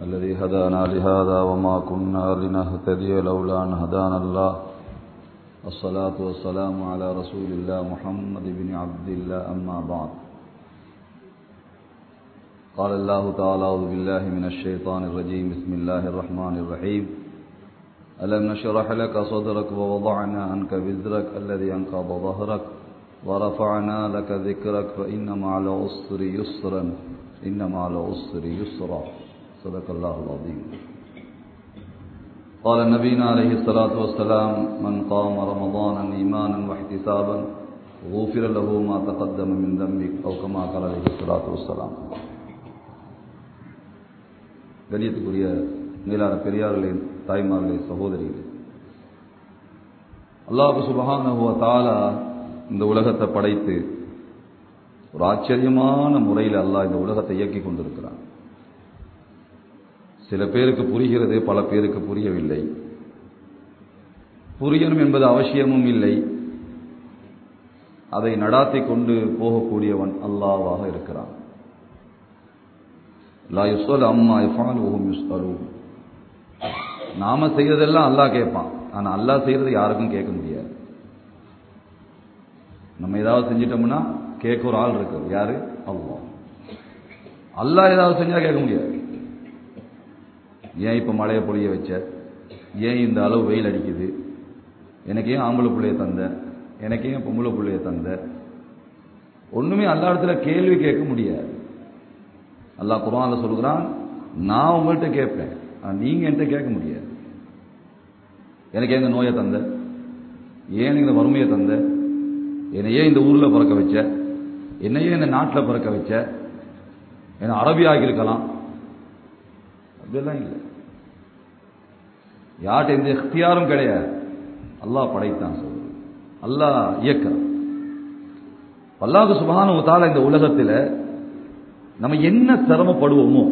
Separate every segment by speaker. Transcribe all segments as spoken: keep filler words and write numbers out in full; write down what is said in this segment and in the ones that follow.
Speaker 1: الذي هدانا لهذا وما كنا لنهتدي لولا أن هدانا الله الصلاة والسلام على رسول الله محمد بن عبد الله أما بعد قال الله تعالى أعوذ بالله من الشيطان الرجيم بسم الله الرحمن الرحيم ألم نشرح لك صدرك ووضعنا عنك وزرك الذي أنقض ظهرك ورفعنا لك ذكرك فإن مع العسر يسرا إن مع العسر يسرا صدق الله العظيم. قال نبينا عليه الصلاة والسلام من قام رمضانا إيمانا واحتسابا غفر له ما تقدم من ذنبه أو كما قال عليه الصلاة والسلام. கணியத்துக்குரிய மேலான பெரியார்களே, தாய்மார்களே, சகோதரிகளே, அல்லாஹ் சுப்ஹானஹு வ தஆலா இந்த உலகத்தை படைத்து ஒரு ஆச்சரியமான முறையில் அல்லாஹ் இந்த உலகத்தை இயக்கி கொண்டிருக்கிறான். சில பேருக்கு புரிகிறது, பல பேருக்கு புரியவில்லை. புரியணும் என்பது அவசியமும் இல்லை. அதை நடாத்தி கொண்டு போகக்கூடியவன் அல்லாஹ்வாக இருக்கிறான். லா யுஸ்அலு அம்மா யஃஅலு வஹும் யுஸ்அலூன். நாம செய்யறதெல்லாம் அல்லாஹ் கேட்பான். ஆனா அல்லாஹ் செய்யறது யாருக்கும் கேட்க முடியாது. நம்ம ஏதாவது செஞ்சிட்டோம்னா கேட்க ஒரு ஆள் இருக்கு. யாரு? அல்லாஹ். அல்லாஹ் ஏதாவது செஞ்சா கேட்க முடியாது. ஏன் இப்ப மழையை பொழிய வச்ச, ஏன் இந்த அளவு வெயில் அடிக்குது, எனக்கு ஏன் ஆம்பளை பிள்ளைய தந்த, எனக்கு ஏன் பொம்பளை பிள்ளைய தந்த, ஒண்ணுமே அல்லா இடத்துல கேள்வி கேட்க முடியாது. அல்லாஹ் குர்ஆன்ல சொல்கிறான், நான் உங்கள்கிட்ட கேட்பேன், நீங்க என்கிட்ட கேட்க முடியாது. எனக்கு ஏன் இந்த நோயை தந்த, ஏன் இந்த வறுமையை தந்த, என்னையே இந்த ஊர்ல பிறக்க வச்ச, என்னையே இந்த நாட்டில் பிறக்க வச்ச, என்ன அரபியாக இருக்கலாம், அப்படியெல்லாம் இல்லை. யார்கிட்ட எந்த இக்தியாரும் கிடையாது. அல்லாஹ் படைத்தான், சொல்றது அல்லாஹ் இயக்கிறான். அல்லாஹ் சுப்ஹானஹு வ தஆலா இந்த உலகத்தில் நம்ம என்ன சிரமப்படுவோமோ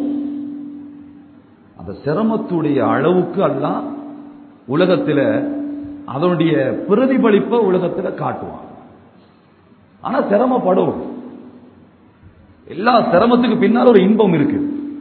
Speaker 1: அந்த சிரமத்துடைய அளவுக்கு அல்லாஹ் உலகத்தில் அதனுடைய பிரதிபலிப்பை உலகத்தில் காட்டுவான். ஆனா சிரமப்படும். எல்லா சிரமத்துக்கு பின்னால் ஒரு இன்பம் இருக்கு.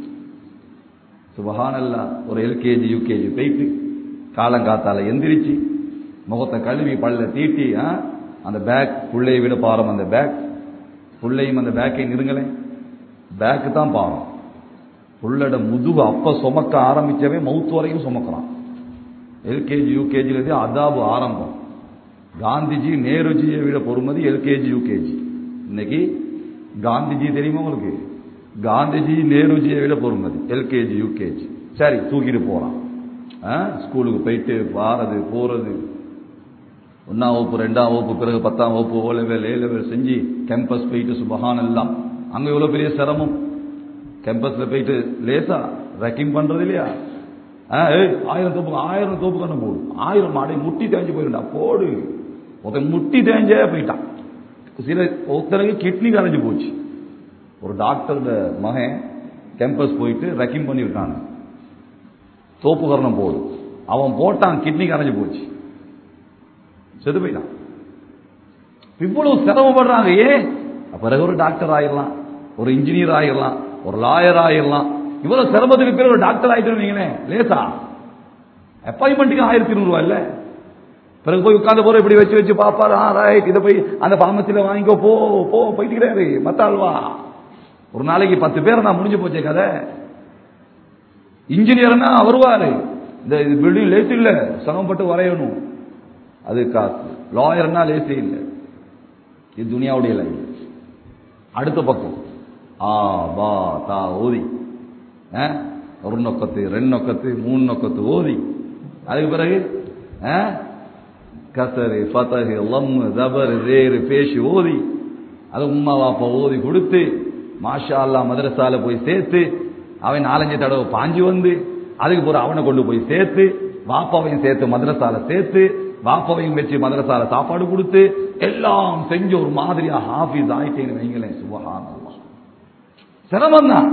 Speaker 1: சுபஹானல்லாஹ். ஒரு எல்கேஜி யூகேஜி போயிட்டு காலங்காத்தால எந்திரிச்சு முகத்தை கழுவி பல்ல தீட்டி அந்த பேக் புள்ளையை விட பாரம். அந்த பேக் புள்ளையும் அந்த பேக்கை நிறுங்களேன், பேக்கு தான் பாரம். புள்ளட முதுகு அப்ப சுமக்க ஆரம்பிச்சவே மவுத்து வரையும் சுமக்கிறான். எல்கேஜி யூகேஜில அதாபு ஆரம்பம். காந்திஜி நேருஜியை விட பொறுமதி எல்கேஜி யூகேஜி. இன்னைக்கு காந்திஜி தெரியுமா உங்களுக்கு? காந்திஜி நேருஜியை விட பொறுமதி எல்கேஜி யூகேஜி. சரி, தூக்கிட்டு போறான். ஸ்கூலுக்கு போயிட்டு வாரது போறது, ஒன்னாம் வகுப்பு ரெண்டாம் வகுப்பு பிறகு பத்தாம் வகுப்பு ஓ லெவல் ஏ லெவல் செஞ்சு கேம்பஸ் போயிட்டு சுபஹானல்லாஹ். அங்க எவ்வளவு பெரிய சிரமம். கேம்பஸ்ல போயிட்டு லேசா ரெக்கிங் பண்றது இல்லையா? ஆயிரம் தோப்பு ஆயிரம் தோப்பு கண்ணு போடு, ஆயிரம் மாடை முட்டி தேஞ்சு போயிருந்தா போடு. ஒருத்தன் முட்டி தேஞ்சே போயிட்டான். சில ஒருத்தருக்கு கிட்னி கரைஞ்சு போச்சு. ஒரு டாக்டர் மகன் கேம்பஸ் போயிட்டு ரெக்கிங் பண்ணிருக்காங்க, தோப்பு கரணம் போடு. அவன் போட்டான், கிட்னி கரைஞ்சு போச்சு, செத்து போயிட்டான். இவ்வளவு சிரமப்படுறாங்க. ஏன்? பிறகு ஒரு டாக்டர் ஆயிடலாம், ஒரு இன்ஜினியர் ஆயிடலாம், ஒரு லாயர் ஆயிடலாம். இவ்வளவு சிரமத்துக்கு பேர் ஒரு டாக்டர் ஆயிட்டு லேசா அப்பாயின்மெண்ட்டுக்கு ஆயிரத்தி இருநூறு ரூபாய் இல்ல. பிறகு போய் உட்கார்ந்து போற இப்படி வச்சு வச்சு பாப்பாரு. ரைட், இதை போய் அந்த பாமசில வாங்கிக்கோ, போ போ போயிட்டு மத்தாள்வா. ஒரு நாளைக்கு பத்து பேர் நான் முடிஞ்சு போச்சே கதை. இன்ஜினியர்னா வருவாரு, இந்த பில்டிங் லேசி இல்ல, சிரமப்பட்டு வரையணும், அது காசு. லாயர்னா லேசி இல்ல, இது துனியாவுடைய லைன். அடுத்த பக்கம் ஆ பா தா ஓதி, ஒரு நொக்கத்து ரெண்டு நொக்கத்து மூணு நொக்கத்து ஓதி, அதுக்கு பிறகு கசரு ஃபதஹு லம் ஜபர் ஜேர் பேஷ் ஓதி, அது உம்மா வாப்பா ஓதி கொடுத்து மாஷா அல்லாஹ் மதரசால போய் சேர்த்து, அவன் நாலஞ்சு தடவை பாஞ்சு வந்து, அதுக்கு பிறகு அவனை கொண்டு போய் சேர்த்து, வாப்பாவையும் சேர்த்து மதரசால சேர்த்து, வாப்பாவையும் வச்சு மதரசால சாப்பாடு கொடுத்து, எல்லாம் செஞ்சு ஒரு மாதிரியா ஹாஃபிஸ் ஆயிட்டேன்னு வைங்களேன். சுப்ஹானல்லாஹ். சிரமம் தான்.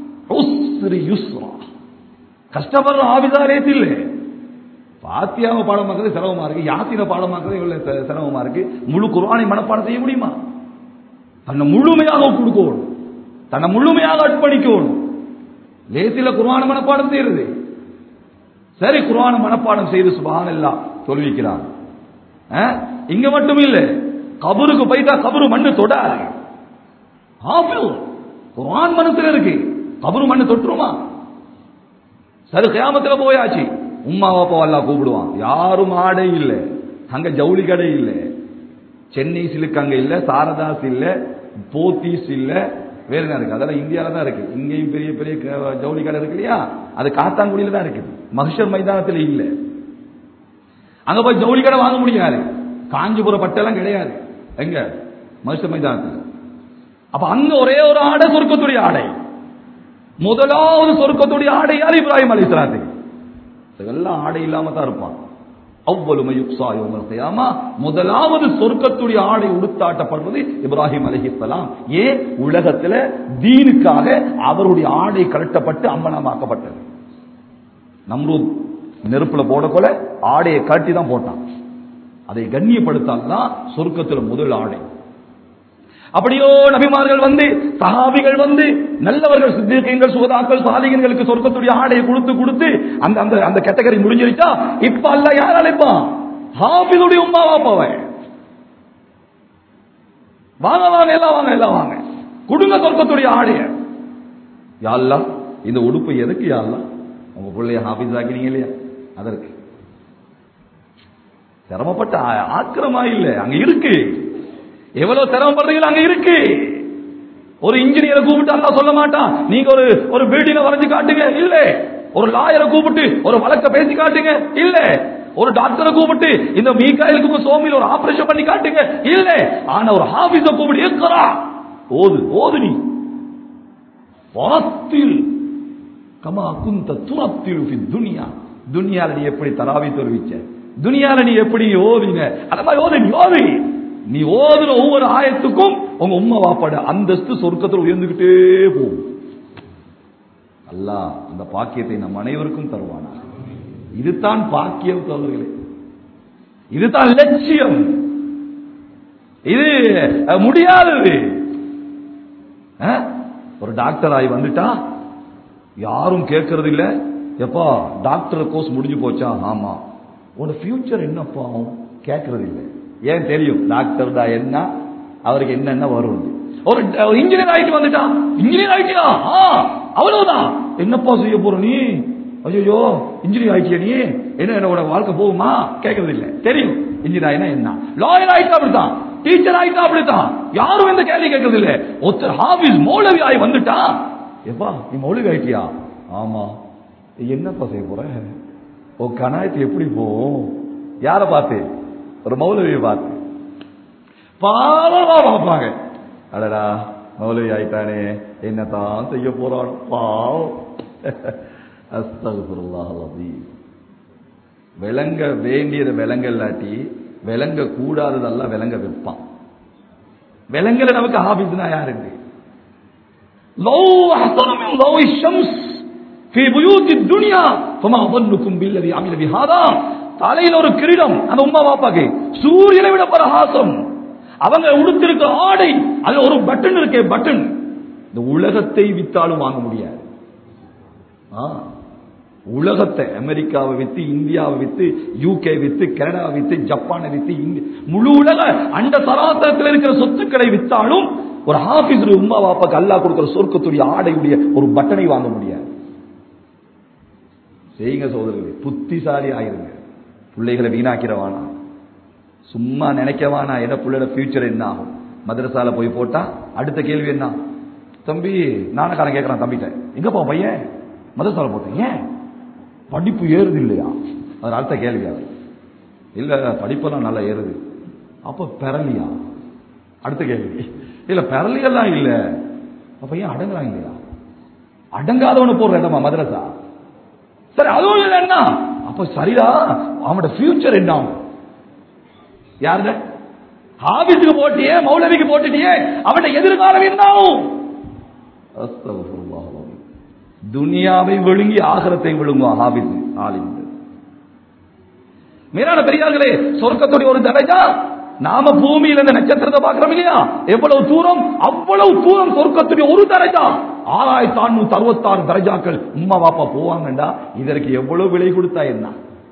Speaker 1: கஷ்டப்படுற ஹாஃபிஸா லேசில்ல. பாத்தியாவை பாடமாக்குறது சிரமமா இருக்கு, யாத்திரை பாடமாக்குறது எவ்வளவு சிரமமா இருக்கு. முழு குர்ஆனை மனப்பாடம் செய்ய முடியுமா? தன்னை முழுமையாக கொடுக்கணும், தன்னை முழுமையாக அர்ப்பணிக்கணும். லேசில குர்ஆன் மனப்பாடம் செய்யறது. சரி, குர்ஆன் மனப்பாடம் செய்து சுப்ஹானல்லாஹ் தொழுவிக்கிறான். இங்க மட்டும் இல்ல, கபருக்கு போயிட்டா கபரு மண்ணு தொடாது. ஹாஃபிஸ் குர்ஆன் மனசுல இருக்கு, கபரு மண்ணு தொட்டுருமா? சரி, கியாமத்துல போயாச்சு, உம்மா பாப்பா அல்லாஹ் கூப்பிடுவான். யாரும் ஆடை இல்லை, அங்க ஜவுளி கடை இல்லை, சென்னை சிலுக்கு அங்க இல்ல, சாரதாஸ் இல்ல, போத்தீஸ் இல்ல, வேற என்ன இருக்கு? அதெல்லாம் இந்தியாவில தான் இருக்கு. இங்கேயும் பெரிய பெரிய ஜவுளி கடை இருக்கு இல்லையா, அது காத்தாங்குடியில தான் இருக்குது, மஹ்ஷர் மைதானத்தில் இல்ல. அங்க போய் ஜவுளி கடை வாங்க முடியாது, காஞ்சிபுரம் பட்டெல்லாம் கிடையாது எங்க மஹ்ஷர் மைதானத்தில். அப்ப அங்க ஒரே ஒரு ஆடை சொர்க்கத்துடைய ஆடை. முதலாவது சொர்க்கத்துடைய ஆடை யார்? இப்ராஹிம் அலைஹிஸ்ஸலாத்துக்கு. இதெல்லாம் ஆடை இல்லாம தான் இருப்பான். அவ்வளவு யுக்ஸா யௌமல் கியாமா, முதலாவது சொர்க்கத்துடைய ஆடை உடுத்தாட்டப்படுவது இப்ராஹிம் அலைஹிஸ்ஸலாம். ஏன்? உலகத்துல தீனுக்காக அவருடைய ஆடை கழட்டப்பட்டு அம்பலமாக்கப்பட்டது. நம்ரூத் நெருப்புல போடக்கொள்ள ஆடையை கட்டி தான் போட்டான். அதை கண்ணியப்படுத்தால்தான் சொர்க்கத்தில் முதல் ஆடை. அப்படியோ நபிமார்கள் வந்து, சஹாபிகள் வந்து, நல்லவர்கள், சித்திகீன்கள், சுஹதாக்கள், சாலிஹீன்களுக்கு சொர்க்கத்துடைய ஆடையை கொடுத்து கொடுத்து அந்த அந்த அந்த கேட்டகரி முடிஞ்சிருச்சா? இப்ப அல்லாஹ் யார் அழைப்பான்? ஹாஃபிஸுடைய உம்மா வாப்பாவை. வாங்க வாங்க எல்லாம் வாங்க எல்லாம் வாங்க, கொடுங்க சொர்க்கத்துடைய ஆடைய. யா அல்லாஹ், இந்த உடுப்பு எதுக்கு யா அல்லாஹ்? உங்க பிள்ளைய ஹாஃபிஸ் ஆக்கினீங்க இல்லையா, அதற்கு. சிரமப்பட்ட ஆக்கிரமா இல்ல, அங்க இருக்கு. எவ்வளவு சிரமப்படுறீங்களோ அங்க இருக்கு. ஒரு இன்ஜினியரை கூப்பிட்டு அல்லாஹ் சொல்ல மாட்டான், நீங்க ஒரு ஒரு பில்டிங்கை வரைஞ்சு காட்டுங்க, இல்ல. ஒரு லாயரை கூப்பிட்டு ஒரு வழக்க பேசி காட்டுங்க, இல்ல. ஒரு டாக்டரை கூப்பிட்டு இந்த மீகாயிலுக்கு சோமியில் ஒரு ஆபரேஷன் பண்ணி காட்டுங்க, இல்ல. ஆனா ஒரு ஹாஃபிஸ கூப்பிட்டு ஏக்கறா ஓது ஓது நீ வாத்தில் கமா குந்த துரத்தில் ஃபி துனியா. துனியால நீ எப்படி தராவி தொழுவிச்ச, துனியால நீ எப்படி ஓதுங்க, அத மாதிரி ஓது. நீ ஓது, நீ ஓதுற ஒவ்வொரு ஆயத்துக்கும் உங்க உம்மா வாப்பாட அந்தஸ்து சொர்க்கத்தில் உயர்ந்துகிட்டே போகும். அல்லாஹ் அந்த பாக்கியத்தை நம் அனைவருக்கும் தருவானா. இதுதான் பாக்கியம் தோழர்களே, இதுதான் லட்சியம். இது முடியாதது. ஒரு டாக்டர் ஆகி வந்துட்டா யாரும் கேட்கறது இல்ல, எப்பா டாக்டர் கோர்ஸ் முடிஞ்சு போச்சா? ஆமா. உன் ஃபியூச்சர் என்னப்பா? கேட்கறது இல்லை. ஏன் தெரியும்? டாக்டர் தான் என்ன, அவருக்கு என்னென்ன வரும். ஒரு இன்ஜினியர் ஆயிட்டு வந்துட்டா, இன்ஜினியர் ஆயிட்டியா? அவ்வளவுதான். என்னப்பா செய்ய போற நீ? ஐயோ இன்ஜினியர் ஆயிட்டியா நீ, என்ன என்னோட வாழ்க்கை போகுமா? கேட்கறது இல்லை. தெரியும் இன்ஜினியர் ஆயினா என்ன. லாயர் ஆயிட்டா அப்படித்தான், டீச்சர் ஆயிட்டா அப்படித்தான், யாரும் எந்த கேள்வி கேட்கறது இல்லை. ஒருத்தர் ஹாஃபிஸ் மௌலவி ஆகி வந்துட்டா, எப்பா நீ மௌலவி ஆயிட்டியா? ஆமா. என்னப்பா செய்ய போற? ஓ கனாயத்து எப்படி போகும்? யார பார்த்து? ஒரு மௌலவியை பார்த்து பாவமா பார்ப்பாங்க. அடடா மௌலவி ஆயிட்டானே, என்னதான் செய்ய போறான் பாவம். அஸ்தக்ஃபிருல்லாஹ் அல்-அஸீம். விளங்க வேண்டியதை விளங்க இல்லாட்டி விளங்க கூடாததெல்லாம் விளங்க வைப்பான். விளங்கல நமக்கு ஹாஃபிஸ்னா யாருக்கு? லவ் அஹ்ஸன மின் லவ்இ ஷம்ஸ் ஃபீ புயூத்தி துன்யா ஃபமா ظنكم بالذي عمل بهذا. தலையில ஒரு கிரீடம் அந்த உம்மா பாப்பாக்கு, சூரியனை விட பிரகாசம். அவங்க உடுத்திருக்க ஆடை, அது ஒரு பட்டன் இருக்கே, பட்டன். இந்த உலகத்தை வித்தாலும் வாங்க முடியாது. உலகத்தை, அமெரிக்காவை வித்து, இந்தியாவை வித்து, யூகே வித்து, கனடா வித்து, ஜப்பானை வித்து, முழு உலக அண்ட சராசரத்தில் இருக்கிற சொத்துக்களை வித்தாலும் ஒரு ஹாஃபிஸ் உம்மா பாப்பாக்கு அல்லாஹ் கொடுக்கிற சொர்க்கத்துடைய ஆடையுடைய ஒரு பட்டனை வாங்க முடியாது. செய்யுங்க சோதரர்களே, புத்திசாலி ஆயிருங்க. பிள்ளைகளை வீணாக்கிறவானா, சும்மா நினைக்கவானா என்ன பிள்ளையோட ஃபியூச்சர் என்ன ஆகும். மதரசால போய் போட்டா அடுத்த கேள்வி என்ன? தம்பி நானக்காரன் கேட்கறான் தம்பிட்ட, எங்கப்பா பையன் மதரசால போட்டேன், ஏன் படிப்பு ஏறுது இல்லையா? அது அடுத்த கேள்வி. இல்ல படிப்பெல்லாம் நல்லா ஏறுது. அப்ப பெறலியா? அடுத்த கேள்வி. இல்ல பெறலியெல்லாம் இல்ல, அப்ப ஏன் அடங்குறான் இல்லையா? அடங்காதவனு போடுற இடமா மதரசா? சரி அதுவும் இல்லை என்ன? அப்ப சரிடா, அவனோட ஃபியூச்சர் என்ன? யாருட ஹாபிஸுக்கு போட்டியே, மௌலவிக்கு போட்டியே, அவனோட எதிர்காலம் என்ன ஆகும்? அஸ்தக்ஃபிருல்லாஹ். துனியாவை விழுங்கி ஆகிரத்தை விழுங்குவான் ஹாபிஸ் ஆலிம். மேலான பெரியார்களே, சொர்க்கத்துடைய ஒரு தரஜா நாம பூமியில இந்த நட்சத்திரத்தை பார்க்கிறோம் இல்லையா, எவ்வளவு தூரம், அவ்வளவு தூரம் சொர்க்கத்துடைய ஒரு தரஜா ஆறாயிரத்தி அறுநூத்தி அறுபத்தி ஆறு தரஜாக்கள் உம்மா பாப்பா போவாங்கண்டா இதற்கு எவ்வளவு விலை கொடுத்தா என்ன?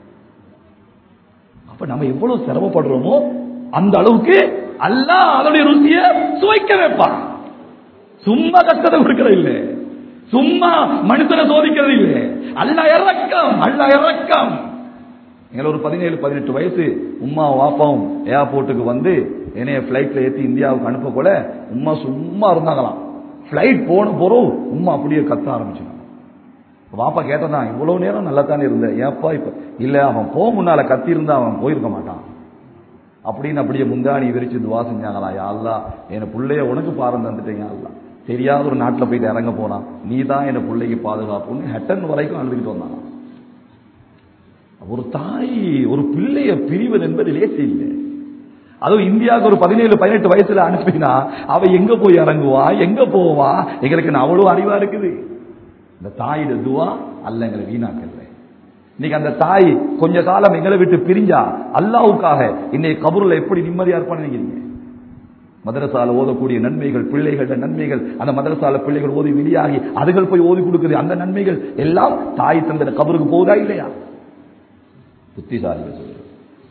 Speaker 1: அப்ப நம்ம எவ்வளவு சிரமப்படுறோமோ அந்த அளவுக்கு அல்லாஹ் அதனுடைய ருசியை சுவைக்க வைப்பான். சும்மா கஷ்டத்தை கொடுக்கிறது இல்லை, சும்மா மனுஷனை சோதிக்கிறது இல்லை. அல்லாஹ் இறக்கம், அல்லாஹ் இறக்கம். எங்களை ஒரு பதினேழு பதினெட்டு வயசு உம்மா வாப்பாவும் ஏர்போர்ட்டுக்கு வந்து என்னைய பிளைட்ல ஏற்றி இந்தியாவுக்கு அனுப்ப போல உம்மா சும்மா இருந்தாங்களாம். பிளைட் போன போறோம் உம்மா அப்படியே கத்த ஆரம்பிச்சாங்க. வாப்பா கேட்டதான், இவ்வளவு நேரம் நல்லா தானே இருந்த, ஏப்பா இப்ப இல்ல அவன் போ முன்னால கத்தி இருந்தா அவன் போயிருக்க மாட்டான் அப்படின்னு அப்படியே முந்தாணி விரிச்சு துவா செஞ்சாங்களா, யா அல்லாஹ் என் பிள்ளைய உனக்கு பாரம் தந்துட்டேன், யா அல்லாஹ் தெரியாத ஒரு நாட்டில் போயிட்டு இறங்க போறான், நீ தான் என் பிள்ளைக்கு பாதுகாப்புன்னு ஹெட்டன் வரைக்கும் அழுதுகிட்டு வந்தாங்க. ஒரு தாய் ஒரு பிள்ளைய பிரிவது என்பது லேசி இல்லை. அதுவும் இந்தியாவுக்கு ஒரு பதினேழு பதினெட்டு வயசுல அனுப்பினா அவ எங்க போய் இறங்குவா, எங்க போவா, எங்களுக்கு அவ்வளவு அறிவா இருக்குது. இந்த தாயோட துவா அல்ல எங்களை வீணாக்கல. இன்னைக்கு அந்த தாய் கொஞ்ச காலம் எங்களை விட்டு பிரிஞ்சா அல்லாஹ்வுக்காக இன்னைக்கு கபூர்ல எப்படி நிம்மதியா இருப்பான்னு நினைக்கிறீங்க? மதரசால ஓதக்கூடிய நன்மைகள், பிள்ளைகள நன்மைகள், அந்த மதரசால பிள்ளைகள் ஓதி வெளியாகி அதுகள் போய் ஓதி கொடுக்குது, அந்த நன்மைகள் எல்லாம் தாய் தந்த கபருக்கு போதா இல்லையா? புத்திசாலிகள் சொல்றது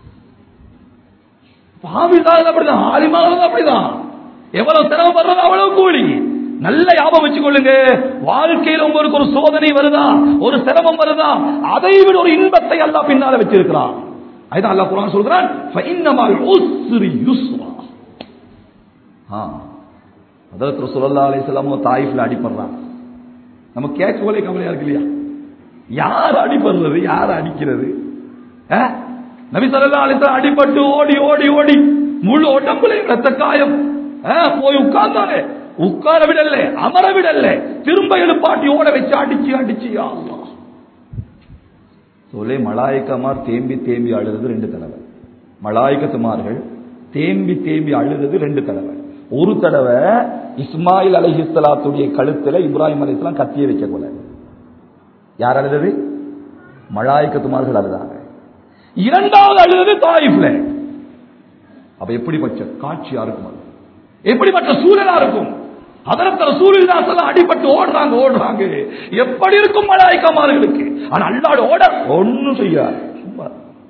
Speaker 1: பாவிசால அப்படிதான், ஆலிமாக அப்படிதான். எவ்வளவு சிரமப்படுறது அவ்வளவு கூலி. நல்ல ஞாபகம் வச்சுக்கொள்ளுங்க, வாழ்க்கையில் உங்களுக்கு ஒரு சோதனை வருதா, ஒரு சிரமம் வருதா, அதை விட ஒரு இன்பத்தை அல்லாஹ் பின்னால வச்சிருக்கிறான். அதுதான் அல்லாஹ் குர்ஆன் சொல்றான், ஃபஇன்னமல் உஸ்ரி யுஸ்ரா. ஆ ஹஜ்ரத் ரசூலுல்லாஹி அலைஹி வஸல்லம் தாயிஃப்ல அடிபடுறாங்க. நம்ம கேட்கவே கவலையா இருக்கு இல்லையா? யார் அடிபடுறது, யார் அடிக்கிறது? நபி ஸல்லல்லாஹு அலைஹி வஸல்லம் அடிபட்டு ஓடி ஓடி ஓடி முழு உடம்புல ரத்த காயம், போய் உட்கார்ந்தாலே உட்கார விடல, அமர விடல, திரும்ப எழுப்பாட்டி ஓட வச்சு அடிச்சு அடிச்சு அல்லாஹ் சொல்லே. மலாயிக்கமார் தேம்பி தேம்பி அழுது ரெண்டு தடவை. மலாயிக்கத்துமார்கள் தேம்பி தேம்பி அழுது ரெண்டு தடவை. ஒரு தடவை இஸ்மாயில் அலைஹிஸ்ஸலாத்துடைய கழுத்துல இப்ராஹிம் அலைஹிஸ்ஸலாம் கத்திய வைக்க போல. யார் அழுது? மலாயிக்கத்துமார்கள் அழுதாங்க. இரண்டாவது அழுது தாயிஃப்ல. அப்ப எப்படிப்பட்ட காட்சியா இருக்கும், எப்படிப்பட்ட சூழலா இருக்கும்? ஹஜ்ரத் ரசூலுல்லாஹி ஸல்லல்லாஹு அடிபட்டு ஓடுறாங்க ஓடுறாங்க. எப்படி இருக்கும் மலாயிக்கமார்களுக்கு? ஆனா அல்லாஹ் ஓட ஒண்ணும் செய்யாது. சும்மா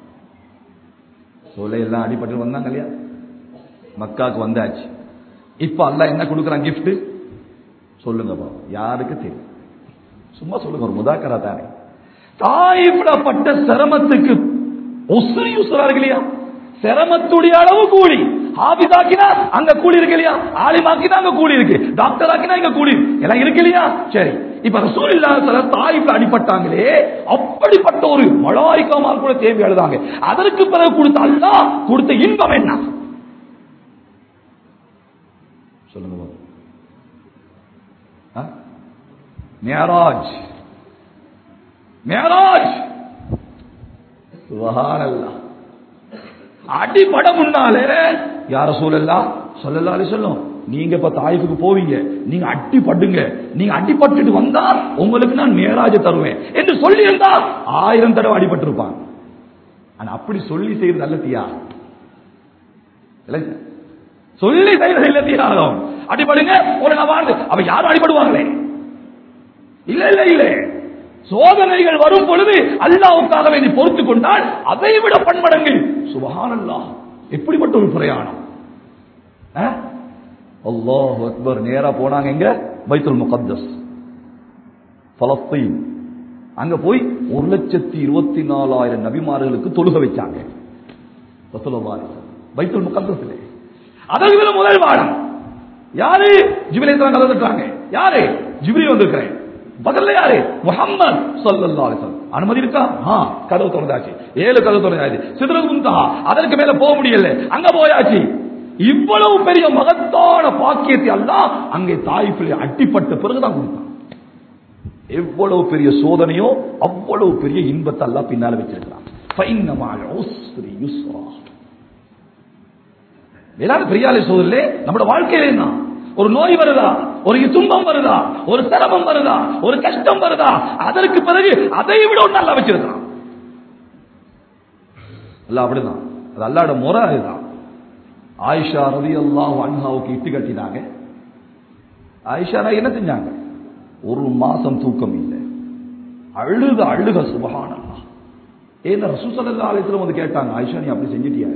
Speaker 1: சோலை எல்லாம் அடிபட்டு வந்தாங்க இல்லையா? மக்காவுக்கு வந்தாச்சு. இப்ப அல்லாஹ் என்ன கொடுக்குறான் கிஃப்ட் சொல்லுங்க பாப்போம். யாருக்கு தெரியும்? சும்மா சொல்லுங்க, ஒரு முதாக்கரா தானே. தாயிஃப்ல பட்ட சிரமத்துக்கு உஸ்ரி யுஸ்ரா இருக்கு இல்லையா? சிரமத்துடைய அளவு கூலி. ஹாபிதாக்கினா அங்க கூலி இருக்கு இல்லையா? ஆலிமாக்கினா அங்க கூலி இருக்கு, டாக்டர் ஆக்கினா இங்க கூலி எல்லாம் இருக்கு இல்லையா? சரி, இப்ப ரசூலுல்லாஹி ஸல்லல்லாஹு அலைஹி வஸல்லம் தாயிஃப்ல அடிபட்டாங்களே, அப்படிப்பட்ட ஒரு மலாயிக்கமார் கூட தேம்பி அழுதாங்க. அதற்கு பிறகு கொடுத்த அல்லாஹ் கொடுத்த இன்பம் என்ன சொல்லுங்க. மியராஜ், மியராஜ் சுப்ஹானல்லாஹ். அடிபட முன்னாலே யா ரசூலல்லாஹ் ஸல்லல்லாஹு அலைஹி வஸல்லம் நீங்க இப்ப தாயிஃபுக்கு போவீங்க, நீங்க அடிபடுங்க, நீங்க அடிபட்டுட்டு வந்தா உங்களுக்கு நான் மியராஜ் தருவேன் என்று சொல்லி இருந்தா ஆயிரம் தடவை அடிபட்டு இருப்பாங்க. ஆனா அப்படி சொல்லி செய்யறது அல்லத்தியா? சொல்லி செய்யறது இல்லத்தியாகும். அடிபடுங்க ஒரு வாழ்ந்து அவ யாரும் அடிபடுவாங்களே? இல்ல இல்ல இல்ல. சோதனைகள் வரும் பொழுது அல்லாஹ்வுக்காக வேண்டி பொறுத்துக் கொண்டால் அதை விட பன்மடங்கு. சுப்ஹானல்லாஹ், எப்படிப்பட்ட ஒரு பிரயாணம்! அல்லாஹு அக்பர். நேரா போனாங்க எங்க? பைத்துல் முகத்தஸ், பலஸ்தீன். அங்க போய் ஒரு லட்சத்தி இருபத்தி நாலாயிரம் நபிமார்களுக்கு தொழுக வச்சாங்க பைத்துல் முகத்தஸ்ல. அதை விட முதல் வாரம் யாரு? ஜிப்ரீல் கதவு தட்டுறாங்க. யாரு? ஜிப்ரீல் வந்திருக்கிறேன். பக்கத்துல யாரு? முஹம்மது ஸல்லல்லாஹு அலைஹி வஸல்லம். அனுமதி இருக்கா? கதவு திறந்தாச்சு. ஏழு கதவு திறந்தாச்சு. சித்ரத்துல் முன்தஹா, அதற்கு மேல போக முடியல, அங்க போயாச்சு. இவ்வளவு பெரிய மகத்தான பாக்கியத்தை அல்லாஹ் அங்கே தாயிஃபிலே அட்டிப்பட்ட பிறகுதான் கொடுத்தான். எவ்வளவு பெரிய சோதனையோ அவ்வளவு பெரிய இன்பத்தை அல்லாஹ் பின்னால வச்சிருக்கிறான். ஃபஇன்ன மஅல் உஸ்ரி யுஸ்ரா. எல்லாரும் பெரியாலே சோதரிலே நம்மளோட வாழ்க்கையில என்ன? ஒரு நோய் வருதா, ஒரு துன்பம் வருதா, ஒரு சிரமம் வருதா, ஒரு கஷ்டம் வருதா, அதற்கு பிறகு அதை விட ஒன்று அல்லாஹ் வச்சிருக்கிறான். அல்லாஹ் அப்படிதான், அது அல்லாஹ்வோட முறை. அதுதான் ஆயிஷா ரலியல்லாஹு அன்ஹாவுக்கு இட்டு கட்டினாங்க. ஆயிஷா என்ன செஞ்சாங்க? ஒரு மாசம் தூக்கம் இல்லை, அழுக அழுக. சுப்ஹானல்லாஹ். ஏன்னா ரசூல் ஸல்லல்லாஹு அலைஹி வஸல்லம் வந்து கேட்டாங்க, ஆயிஷா நீ அப்படி செஞ்சிட்டியா?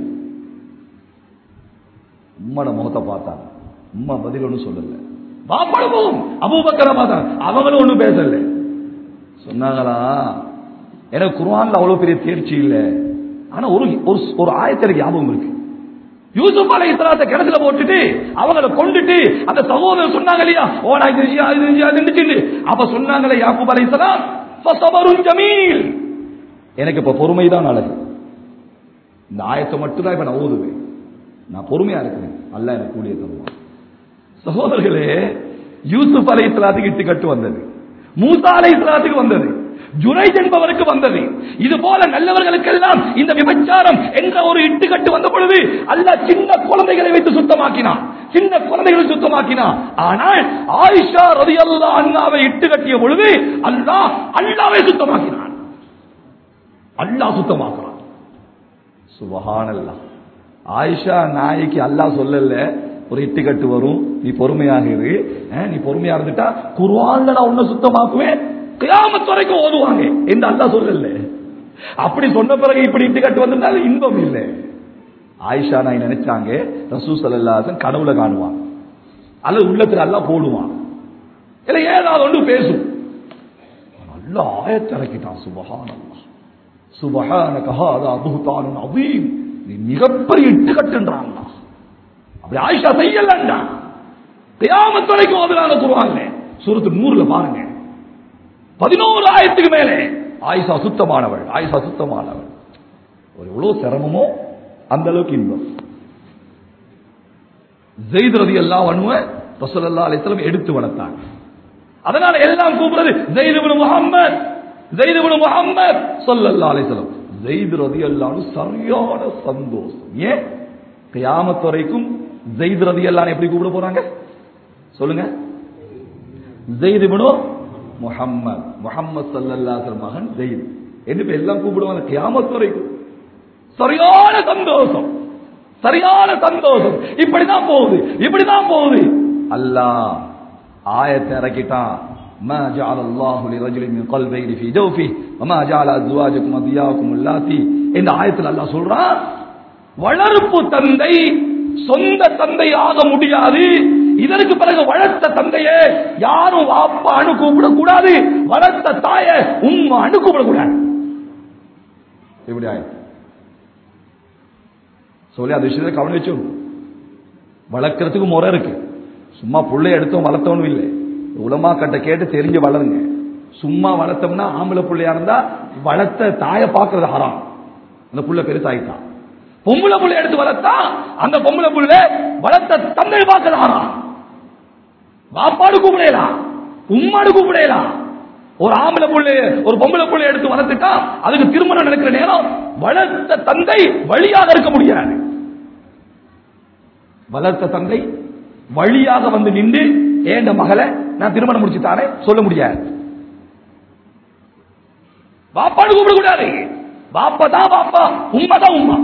Speaker 1: உம்மோட முகத்தை பார்த்தாங்க. உம்மா பதில் ஒன்றும் சொல்லல. பாப்பாளும் அபூபக்கரை பார்த்தாங்க, அவங்களும் ஒன்றும் பேசல. சொன்னாங்களா, எனக்கு குர்ஆன்ல அவ்வளவு பெரிய தேர்ச்சி இல்லை, ஆனா ஒரு ஒரு ஆயத்திற்கு ஞாபகம் இருக்கு. யூசுப் அலைஹிஸ்ஸலாத்தை கிணத்துல போட்டுட்டு அவங்களை கொண்டுட்டு அந்த சகோதரர் சொன்னாங்க இல்லையா, ஓடா இது இது, அப்ப சொன்னாங்களே யாக்கூப் அலைஹிஸ்ஸலாம், ஃபஸபருன் ஜமீல், எனக்கு இப்ப பொறுமைதான் அழகு. இந்த ஆயத்தை மட்டும் தான் இப்ப நான் ஓதுவேன், நான் பொறுமையா இருக்கிறேன், அல்லாஹ் எனக்கு கூலிய தருவான். சகோதரர்களே, யூசுப் அலைஹிஸ்ஸலாத்துக்கு இட்டு கட்டு வந்தது, மூசா அலைஹிஸ்ஸலாத்துக்கு வந்தது, ஜுரைஜ் என்பவருக்கு வந்தது. இது போல நல்லவர்களுக்கெல்லாம் இந்த விபச்சாரம் என்ற ஒரு இட்டுக்கட்டு வந்த பொழுது அல்லாஹ் சின்ன குழந்தைகளை வைத்து சுத்தமாக்கினான், சின்ன குழந்தைகளை சுத்தமாக்கினான். ஆனால் ஆயிஷா ரலியல்லாஹு அன்ஹாவை இட்டு கட்டிய பொழுது அல்லாஹ் அல்லாஹ்வை சுத்தமாக்கினான், அல்லாஹ் சுத்தமாக்குறான். சுப்ஹானல்லாஹ். ஆயிஷா நாய்க்கு அல்லாஹ் சொல்லல ஒரு இட்டுக்கட்டு வரும், நீ பொறுமையாக இரு, நீ பொறுமையா இருந்துட்டா குர்ஆன்ல நான் உன்னை சுத்தமாக்குவேன், கியாமத் வரைக்கும் ஓதுவாங்க என்று அல்லாஹ் சொல்லல. அப்படி சொன்ன பிறகு இப்படி இட்டுக்கட்டு வந்திருந்தால் இன்பம் இல்லை. ஆயிஷா நாய் நினைச்சாங்க ரசூல் ஸல்லல்லாஹு அலைஹி வஸல்லம் கனவுல காணுவான் அல்லது உள்ளத்துல அல்லாஹ் போடுவான், இல்ல ஏதாவது ஒன்று பேசும். அல்லாஹ் ஆயத்தை இறக்கிட்டான். சுப்ஹானல்லாஹ், சுப்ஹானக ஹாதா புஹ்தானுன் அதீம், நீ மிகப்பெரிய இட்டுக்கட்டுன்றான். அப்படி ஆயிஷா செய்யலண்டா, கியாமத் வரைக்கும் ஓதுறாங்க குர்ஆன்ல. சூரத்து நூறுல பாருங்க, பதினோரு ஆயிரத்துக்கு மேலே ஆயிஷா சுத்தமானவள், ஆயிஷா சுத்தமானவள். ஒரு எவ்வளவு சிரமமோ அந்த அளவுக்கு இன்பம். ஸைத் ரலியல்லாஹு அன்ஹு ரசூலுல்லாஹி ஸல்லல்லாஹு அலைஹி வஸல்லம் எடுத்து வளர்த்தாங்க. அதனால எல்லாம் கூப்பிடுறது ஸைத் இப்னு முஹம்மத், ஸைத் இப்னு முஹம்மத் ஸல்லல்லாஹு அலைஹி வஸல்லம். ஸைத் ரலியல்லாஹு அன்ஹு சரியான சந்தோஷம். ஏன் கியாமத் வரைக்கும் ஸைத் ரலியல்லாஹு அன்ஹு எப்படி கூப்பிட போறாங்க சொல்லுங்க? ஸைத் இப்னு முஹம்மத், முஹம்மத் ஸல்லல்லாஹு அலைஹி வஸல்லம் மகன் ஸைத் என்று எல்லாம் கூப்பிடுவாங்க கியாமத் வரைக்கும். சரியான சந்தோஷம், சரியான சந்தோஷம். இப்படிதான் போகுது, இப்படிதான் போகுது. அல்லாஹ் ஆயத்தை இறக்கிட்டான், மா ஜஅலல்லாஹு லிரஜுலின் மின் கல்பைனி ஃபீ ஜௌஃபிஹி வமா ஜஅல அஸ்வாஜக்கும் அதியாக்கும் அல்லாத்தி. இந்த ஆயத்தில் அல்லாஹ் சொல்றான், வளர்ப்பு தந்தை சொந்த தந்தை ஆக முடியாது. இதற்கு பிறகு வளர்த்த தந்தையே யாரும் வாப்பான்னு கூப்பிடக்கூடாது, வளர்த்த தாய உம்மான்னு கூப்பிடக்கூடாது. இப்படி ஆயிடுச்சு சொல்லி அந்த விஷயத்தை கவனம் வச்சு வளர்க்கறதுக்கு முறை இருக்கு. சும்மா புள்ளை எடுத்தோம் வளர்த்தவனும் இல்லை, உலமா கட்ட கேட்டு தெரிஞ்சு வளருங்க. சும்மா வளர்த்தோம்னா ஆம்பளை புள்ளையா இருந்தா வளர்த்த தாயை பார்க்கறது ஹராம், அந்த புள்ள பெருசாயிட்டான். பொம்பளை புள்ளை எடுத்து வளர்த்தா அந்த பொம்பளை புள்ள வளர்த்த தந்தை பார்க்கறது ஹராம். வாப்பாடு கூப்பிடலாம், உம்மாடு கூப்பிடலாம். ஒரு ஆம்பளை புள்ளை ஒரு பொம்பளை புள்ளை எடுத்து வளர்த்துட்டா அதுக்கு திருமணம் நடக்கிற நேரம் வளர்த்த தந்தை வழியாக இருக்க முடியாது. வளர்த்த தந்தை வழியாக வந்து நின்று ஏண்ட மகளை நான் திருமணம் முடிச்சுட்டாரே சொல்ல முடியாது. வாப்பாடு கூப்பிடக்கூடாது, வாப்பா தான் வாப்பா, உம்மா தான் உம்மா.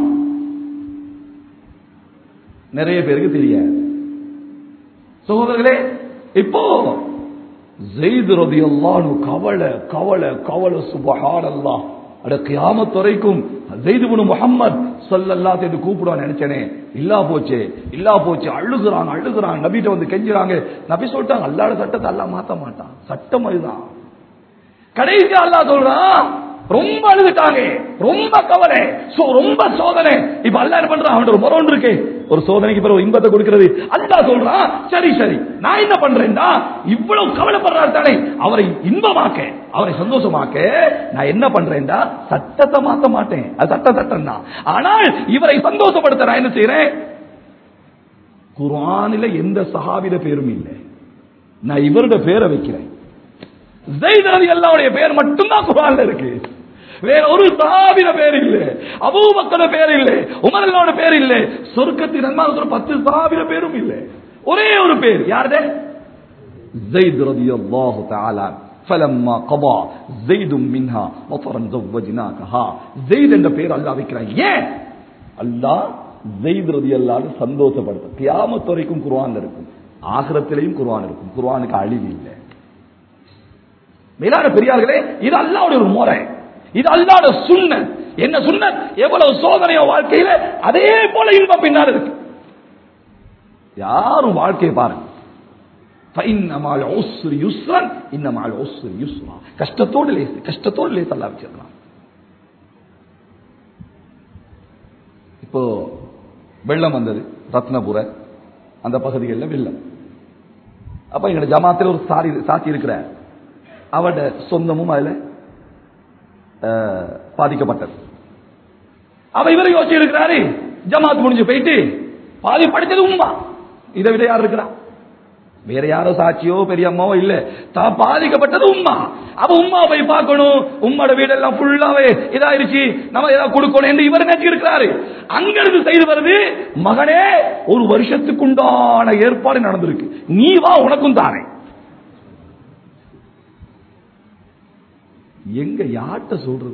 Speaker 1: நிறைய பேருக்கு தெரியாது. சகோதரர்களே, இப்போ ஸைத் ரலியல்லாஹு அன்ஹு கவலை கவலை கவலை. சுப்ஹானல்லாஹ். அட கியாமத் வரைக்கும் ஸைத் இப்னு முஹம்மத் ஸல்லல்லாஹு அலைஹி வஸல்லம் கூப்பிடுவான்னு நினைச்சேனே, இல்லா போச்சே இல்லா போச்சு. அழுகுறாங்க அழுகுறாங்க, நபிட்ட வந்து கெஞ்சுறாங்க. நபி சொல்லிட்டாங்க, அல்லாஹ்வுடைய சட்டத்தை அல்லாஹ் மாத்த மாட்டான், சட்டம் அதுதான். கடைசி அல்லாஹ் சொல்றான், ரொம்ப அழுதுட்டாங்க, ரொம்ப கவலை, ரொம்ப சோதனை. இப்ப அல்லாஹ் என்ன பண்றான், அவன் ஒரு முறை இருக்கு, ஒரு சோதனைக்கு பிறகு இன்பத்தை கொடுக்கிறது. அல்லாஹ் சொல்றான், சரி சரி நான் என்ன பண்றேன்டா, இவ்வளவு கவலைப்படுறாரு தானே, அவரை இன்பமாக்க அவரை சந்தோஷமாக்க நான் என்ன பண்றேன்டா, சட்டத்தை மாத்த மாட்டேன், அது சட்ட சட்டம் தான். ஆனால் இவரை சந்தோஷப்படுத்த நான் என்ன செய்யறேன், குர்ஆனில எந்த சஹாபிட பேரும் இல்லை, நான் இவருடைய பேரை வைக்கிறேன். ஸைத் ரலியல்லாஹு அன்ஹுடைய பேர் மட்டும்தான் குர்ஆன்ல இருக்கு, வேற ஒரு சஹாபிட பேர் இல்ல, அபூபக்கர் பேர் இல்ல, உமர் ரலியல்லாஹு பேர் இல்ல, சொர்க்கத்தின் நன்மாராய பத்து சஹாபிட பேரும் இல்ல, ஒரே ஒரு பேர். யாருது? ஸைத் ரலியல்லாஹு தஆலா. فلما قضى زيد منها وطرا زوجناكها. ஸைத் என்ற பேர் அல்லாஹ் வைக்கிறான். ஏன்? அல்லாஹ் ஸைத் ரலியல்லாஹு அன்ஹு சந்தோஷப்படுத்த கியாமத் வரைக்கும் குர்ஆன்ல இருக்கும், ஆகிரத்திலேயும் குர்ஆன் இருக்கும். குர்ஆனுக்கு அழிவு இல்லை. மேலான பெரியார்களே, இது அல்லாஹ்வுடைய ஒரு முறை, இது அல்லாஹ்வுடைய சுன்னத். என்ன சுன்னத்? எவ்வளவு சோதனையோ வாழ்க்கையில அதே போல இன்பம் பின்னால் இருக்கு. யாரும் வாழ்க்கையை பாருங்க, ஃபஇன்னமல் உஸ்ரி யுஸ்ரன் இன்னமல் உஸ்ரி யுஸ்ரா. கஷ்டத்தோடு லேசு, கஷ்டத்தோடு லேசு அல்லாஹ் வச்சிருக்கான். இப்போ வெள்ளம் வந்தது, ரத்னபுர அந்த பகுதிகளில் வெள்ளம். அப்ப எங்க ஜமாத்தில் ஒரு சாரி சாட்சி இருக்கிற அவட சொந்தமும் அதுல பாதிக்கப்பட்டது. அவ இவரை யோசிச்சு இருக்கிறாரு, ஜமாத் முடிஞ்சு போயிட்டு பாதிப்படைத்தது உம்மா. இதை விட யார் இருக்கிறா? வேற யாரோ சாட்சியோ பெரிய அம்மாவோ இல்ல, தான் பாதிக்கப்பட்டது உம்மா. அப்ப உம்மா போய் பார்க்கணும், உம்மோட வீடெல்லாம் ஃபுல்லாவே இதாயிருச்சு, நம்ம ஏதாவது கொடுக்கணும் என்று இவர் நினைச்சு இருக்கிறாரு. அங்கிருந்து செய்து வருது, மகனே ஒரு வருஷத்துக்கு உண்டான ஏற்பாடு நடந்திருக்கு, நீ வா உனக்கும் தானே. எங்க யார்கிட்ட சொல்றது?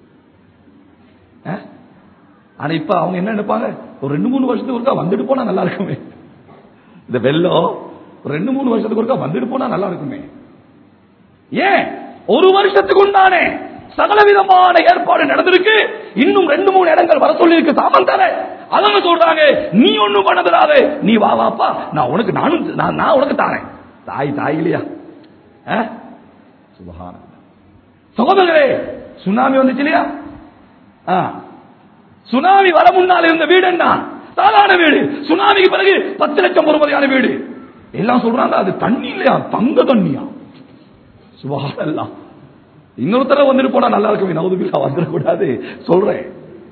Speaker 1: ஆனா இப்ப அவங்க என்ன நினைப்பாங்க, ஒரு ரெண்டு மூணு வருஷத்துக்கு ஒருக்கா வந்துட்டு போனா நல்லா இருக்குமே, இந்த வெள்ளம் ரெண்டு மூணு வருஷத்துக்கு ஒருக்கா வந்துட்டு போனா நல்லா இருக்குமே. ஏன்? ஒரு வருஷத்துக்கு உண்டானே சகல விதமான ஏற்பாடு நடந்திருக்கு, இன்னும் ரெண்டு மூணு இடங்கள் வர சொல்லி இருக்கு சாமான் தானே. அவங்க சொல்றாங்க, நீ ஒண்ணும் பண்ணதுடாத, நீ வா வாப்பா, நான் உனக்கு நானும் நான் உனக்கு தானே. தாய் தாய் இல்லையா? சுபஹானல்லாஹ். சகோதரர்களே, சுனாமி வந்துச்சு இல்லையா? சுனாமி வர முன்னால் இருந்த வீடு என்ன? சாதாரண வீடு. சுனாமிக்கு பிறகு பத்து லட்சம் பொறுமதியான வீடு. எல்லாம் சொல்றாங்க அது தண்ணி இல்லையா, தங்க தண்ணியா. சுபஹானல்லாஹ். இன்னொரு தடவை வந்துட்டு போனா நல்லா இருக்குமே, நவுதுபில்லா வந்துடக்கூடாது சொல்றேன்.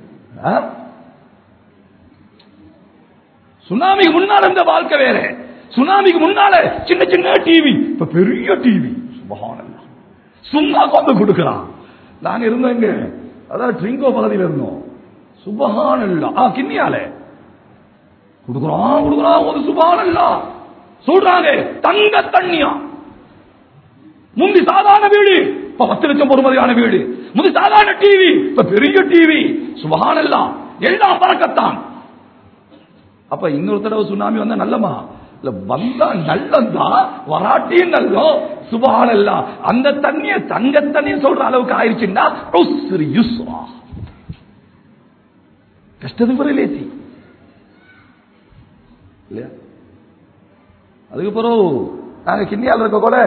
Speaker 1: சுனாமிக்கு முன்னால இருந்த வாழ்க்கை வேற. சுனாமிக்கு முன்னால சின்ன சின்ன டிவி, இப்ப பெரிய டிவி. சுபஹானல்லாஹ். சும்மா கொண்டு கொடுக்கிறான். நாங்க இருந்தோம் இங்க, அதாவது ட்ரிங்கோ பகுதியில் இருந்தோம். சுபஹானல்லாஹ். கிண்ணியால கொடுக்குறான் கொடுக்குறான் ஒரு சுபஹானல்லாஹ் சொல்றாங்க தங்க தண்ணியா. முந்தி சாதாரண வீடு, இப்ப பத்து லட்சம் பொறுமதியான வீடு. முந்தி சாதாரண டிவி, இப்ப பெரிய டிவி. சுபஹானல்லாஹ். எல்லாம் பறக்கத்தான். அப்ப இன்னொரு தடவை சுனாமி வந்தா நல்லமா இல்ல, வந்தா நல்லதா வராட்டியும் நல்லோ. சுபஹானல்லாஹ். அந்த தண்ணிய தங்க தண்ணி சொல்ற அளவுக்கு ஆயிடுச்சுன்னா உஸ்ரி யுஸ்ரா. கஷ்டத்துக்கு பிறகு லேசி இல்லையா? அதுக்கப்புறம் நாங்க கிண்ணியால் இருக்க கூட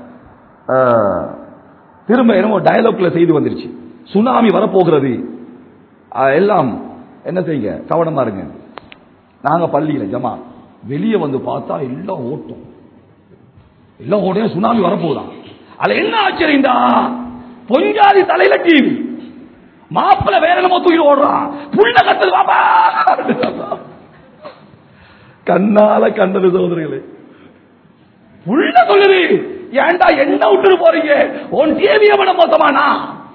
Speaker 1: திரும்ப என்னமோ டயலாக்ல செய்து வந்துருச்சு, சுனாமி வரப்போகிறது, எல்லாம் என்ன செய்யுங்க கவனமா இருங்க. நாங்க பள்ளியில ஜமா வெளியே வந்து பார்த்தா எல்லாம் ஓட்டம், எல்லாம் ஓட்டம். சுனாமி வரப்போதான். அதுல என்ன ஆச்சரியண்டா, பொஞ்சாதி தலையில டிவி, மாப்பிள்ள வேற என்னமோ தூக்கி ஓடுறான், புள்ள கத்தல் பாப்பா. கண்ணால கண்டது சோதரிகளே. புள்ள சொல்லுது, ஏண்டா என்ன விட்டுட்டு போறீங்க, உன் டிவிய விட மோசமானா?